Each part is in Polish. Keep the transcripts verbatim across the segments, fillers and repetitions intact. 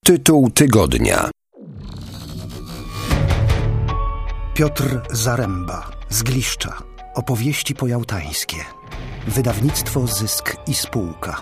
Tytuł tygodnia. Piotr Zaręba, Zgliszcza. Opowieści pojałtańskie. Wydawnictwo Zysk i Spółka.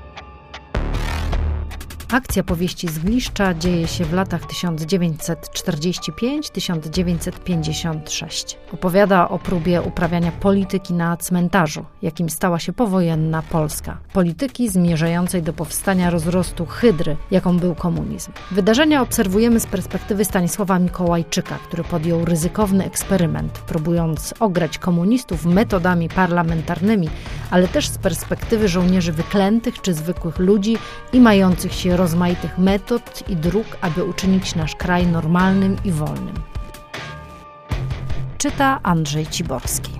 Akcja powieści Zgliszcza dzieje się w latach tysiąc dziewięćset czterdziesty piąty do tysiąc dziewięćset pięćdziesiątego szóstego. Opowiada o próbie uprawiania polityki na cmentarzu, jakim stała się powojenna Polska. Polityki zmierzającej do powstania rozrostu hydry, jaką był komunizm. Wydarzenia obserwujemy z perspektywy Stanisława Mikołajczyka, który podjął ryzykowny eksperyment, próbując ograć komunistów metodami parlamentarnymi, ale też z perspektywy żołnierzy wyklętych czy zwykłych ludzi i mających się rozmaitych metod i dróg, aby uczynić nasz kraj normalnym i wolnym. Czyta Andrzej Ciborski.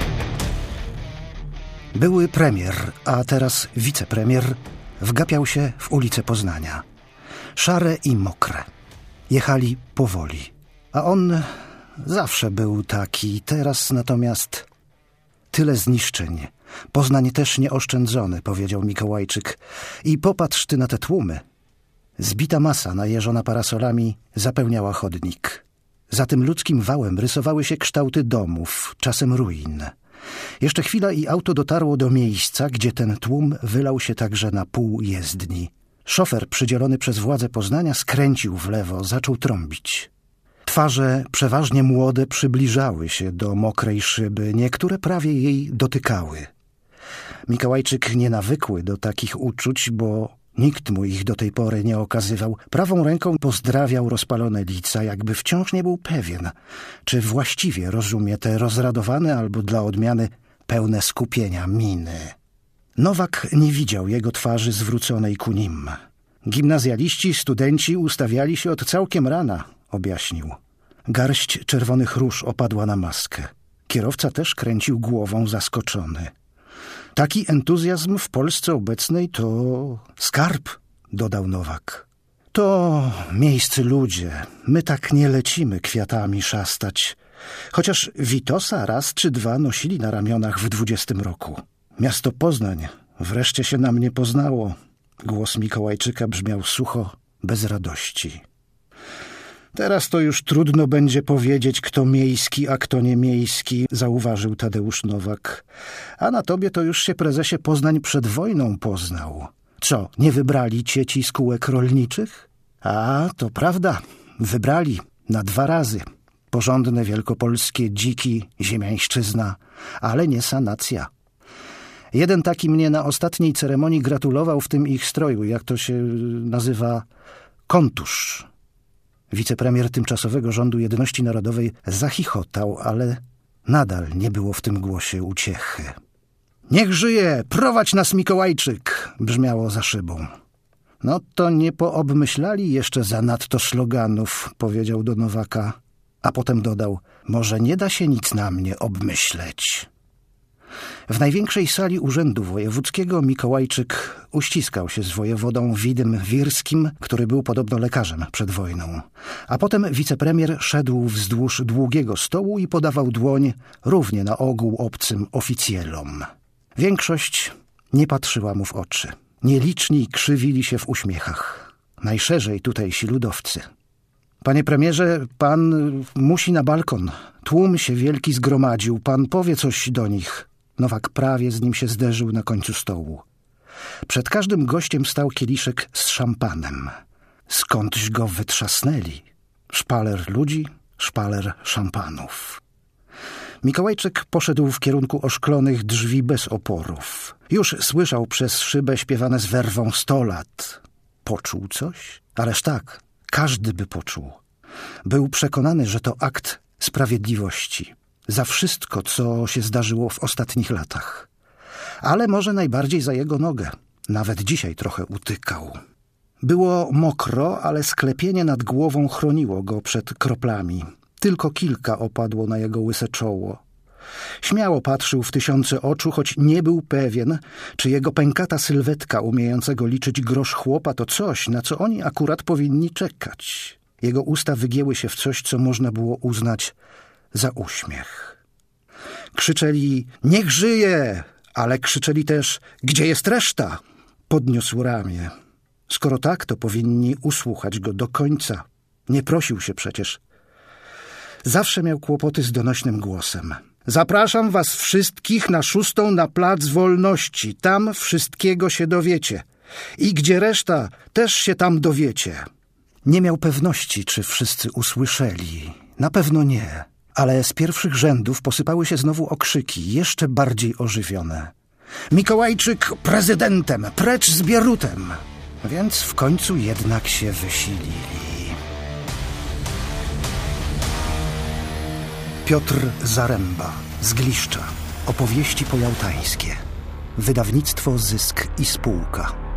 Były premier, a teraz wicepremier, wgapiał się w ulice Poznania. Szare i mokre. Jechali powoli. A on zawsze był taki, teraz natomiast tyle zniszczeń. Poznań też nieoszczędzony, powiedział Mikołajczyk. I popatrz ty na te tłumy. Zbita masa, najeżona parasolami, zapełniała chodnik. Za tym ludzkim wałem rysowały się kształty domów, czasem ruin. Jeszcze chwila i auto dotarło do miejsca, gdzie ten tłum wylał się także na pół jezdni. Szofer przydzielony przez władze Poznania skręcił w lewo, zaczął trąbić. Twarze, przeważnie młode, przybliżały się do mokrej szyby, niektóre prawie jej dotykały. Mikołajczyk, nienawykły do takich uczuć, bo nikt mu ich do tej pory nie okazywał, prawą ręką pozdrawiał rozpalone lica, jakby wciąż nie był pewien, czy właściwie rozumie te rozradowane albo dla odmiany pełne skupienia miny. Nowak nie widział jego twarzy zwróconej ku nim. Gimnazjaliści, studenci ustawiali się od całkiem rana, objaśnił. Garść czerwonych róż opadła na maskę. Kierowca też kręcił głową zaskoczony. Taki entuzjazm w Polsce obecnej to skarb, dodał Nowak. To miejscy ludzie, my tak nie lecimy kwiatami szastać. Chociaż Witosa raz czy dwa nosili na ramionach w dwudziestym roku. Miasto Poznań wreszcie się na mnie poznało. Głos Mikołajczyka brzmiał sucho, bez radości. Teraz to już trudno będzie powiedzieć, kto miejski, a kto nie miejski, zauważył Tadeusz Nowak. A na tobie to już się, prezesie, Poznań przed wojną poznał. Co, nie wybrali cię ci z kółek rolniczych? A, to prawda, wybrali na dwa razy. Porządne wielkopolskie dziki, ziemiańszczyzna, ale nie sanacja. Jeden taki mnie na ostatniej ceremonii gratulował w tym ich stroju, jak to się nazywa, kontusz. Wicepremier tymczasowego rządu Jedności Narodowej zachichotał, ale nadal nie było w tym głosie uciechy. Niech żyje! Prowadź nas, Mikołajczyk! Brzmiało za szybą. No to nie poobmyślali jeszcze zanadto sloganów, powiedział do Nowaka, a potem dodał, może nie da się nic na mnie obmyśleć. W największej sali Urzędu Wojewódzkiego Mikołajczyk uściskał się z wojewodą Widym Wirskim, który był podobno lekarzem przed wojną. A potem wicepremier szedł wzdłuż długiego stołu i podawał dłoń równie na ogół obcym oficjelom. Większość nie patrzyła mu w oczy. Nieliczni krzywili się w uśmiechach. Najszerzej tutejsi ludowcy. Panie premierze, pan musi na balkon. Tłum się wielki zgromadził. Pan powie coś do nich. Nowak prawie z nim się zderzył na końcu stołu. Przed każdym gościem stał kieliszek z szampanem. Skądś go wytrzasnęli. Szpaler ludzi, szpaler szampanów. Mikołajczyk poszedł w kierunku oszklonych drzwi bez oporów. Już słyszał przez szybę śpiewane z werwą sto lat. Poczuł coś? Ależ tak, każdy by poczuł. Był przekonany, że to akt sprawiedliwości. Za wszystko, co się zdarzyło w ostatnich latach. Ale może najbardziej za jego nogę. Nawet dzisiaj trochę utykał. Było mokro, ale sklepienie nad głową chroniło go przed kroplami. Tylko kilka opadło na jego łyse czoło. Śmiało patrzył w tysiące oczu, choć nie był pewien, czy jego pękata sylwetka umiejącego liczyć grosz chłopa to coś, na co oni akurat powinni czekać. Jego usta wygięły się w coś, co można było uznać za uśmiech. Krzyczeli, niech żyje, ale krzyczeli też, gdzie jest reszta? Podniósł ramię. Skoro tak, to powinni usłuchać go do końca. Nie prosił się przecież. Zawsze miał kłopoty z donośnym głosem. Zapraszam was wszystkich na szóstą na Plac Wolności. Tam wszystkiego się dowiecie. I gdzie reszta, też się tam dowiecie. Nie miał pewności, czy wszyscy usłyszeli. Na pewno nie. Ale z pierwszych rzędów posypały się znowu okrzyki, jeszcze bardziej ożywione. Mikołajczyk prezydentem, precz z Bierutem! Więc w końcu jednak się wysilili. Piotr Zaręba, z Gliszcza. Opowieści pojałtańskie. Wydawnictwo Zysk i Spółka.